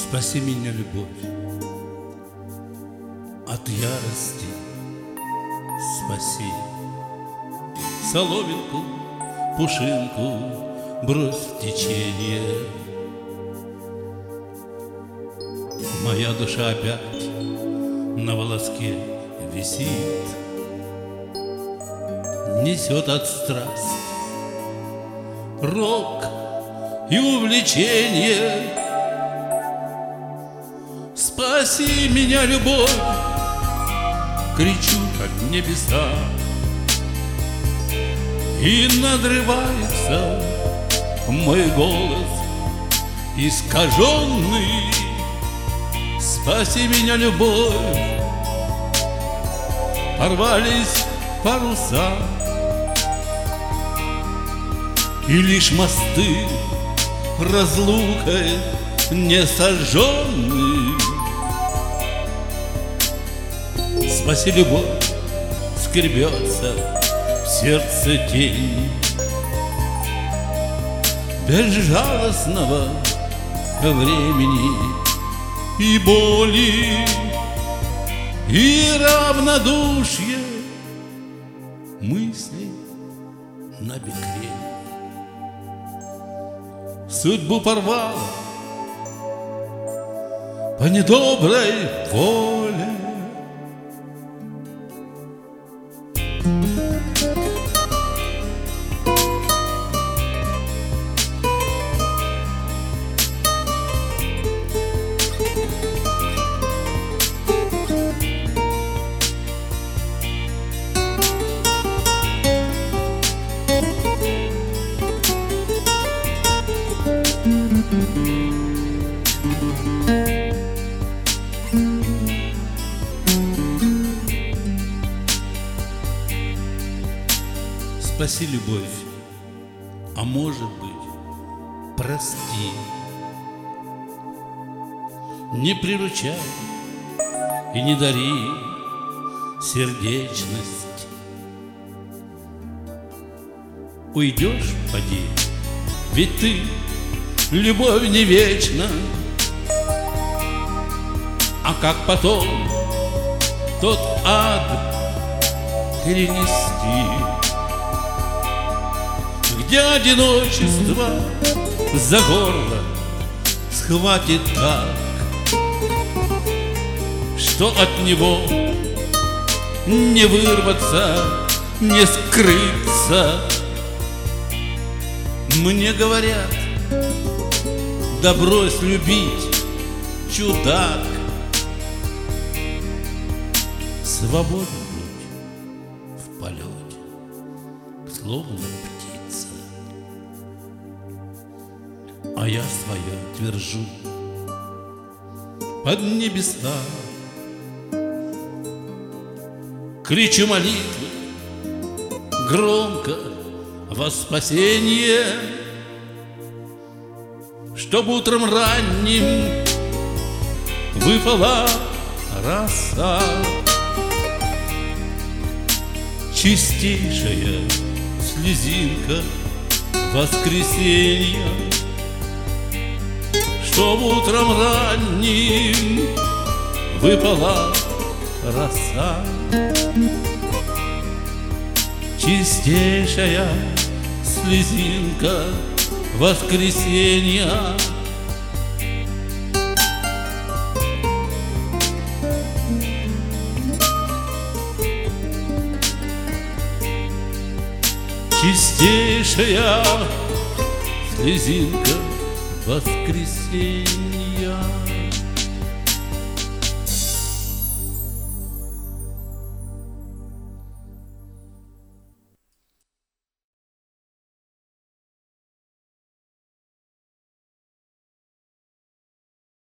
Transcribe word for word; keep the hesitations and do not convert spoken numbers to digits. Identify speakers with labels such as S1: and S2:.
S1: Спаси меня, любовь, от ярости спаси. Соломинку, пушинку брось в течение. Моя душа опять на волоске висит, несет от страсти рок и увлечение. Спаси меня, любовь, кричу, как небеса, и надрывается мой голос искаженный. Спаси меня, любовь, порвались паруса, и лишь мосты разлукой не сожженные. Спаси, любовь, скребется в сердце тень безжалостного времени и боли, и равнодушие мысли на бекрень. Судьбу порвала по недоброй воле. Спаси, любовь, а может быть, прости. Не приручай и не дари сердечность. Уйдешь, поди, ведь ты, любовь не вечна. А как потом тот ад перенести, где одиночество за горло схватит так, что от него не вырваться, не скрыться. Мне говорят: да брось любить, чудак, свободно будь в полете, словно птица. А я свое твержу под небеса, кричу молитвы громко во спасение, чтоб утром ранним выпала роса. Чистейшая слезинка воскресенья, чтоб утром ранним выпала роса. Чистейшая слезинка воскресенья, чистейшая слезинка воскресенья.